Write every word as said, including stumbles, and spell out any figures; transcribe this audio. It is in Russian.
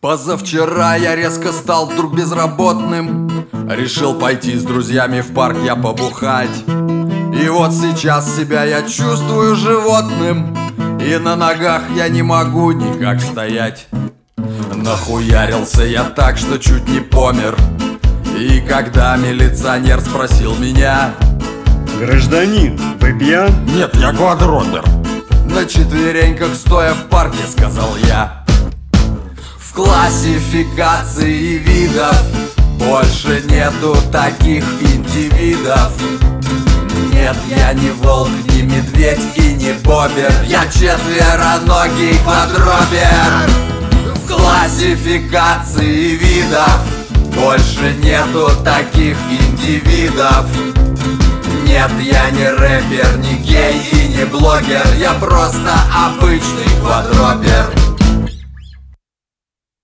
Позавчера я резко стал вдруг безработным. Решил пойти с друзьями в парк я побухать. И вот сейчас себя я чувствую животным, и на ногах я не могу никак стоять. Нахуярился я так, что чуть не помер. И когда милиционер спросил меня: гражданин, вы пьян? Нет, я квадропер. На четвереньках стоя в парке сказал я: в классификации видов больше нету таких индивидов. Нет, я не волк, не медведь и не бобер. Я четвероногий квадропер. В классификации видов больше нету таких индивидов. Нет, я не рэпер, не гей и не блогер. Я просто обычный квадропер.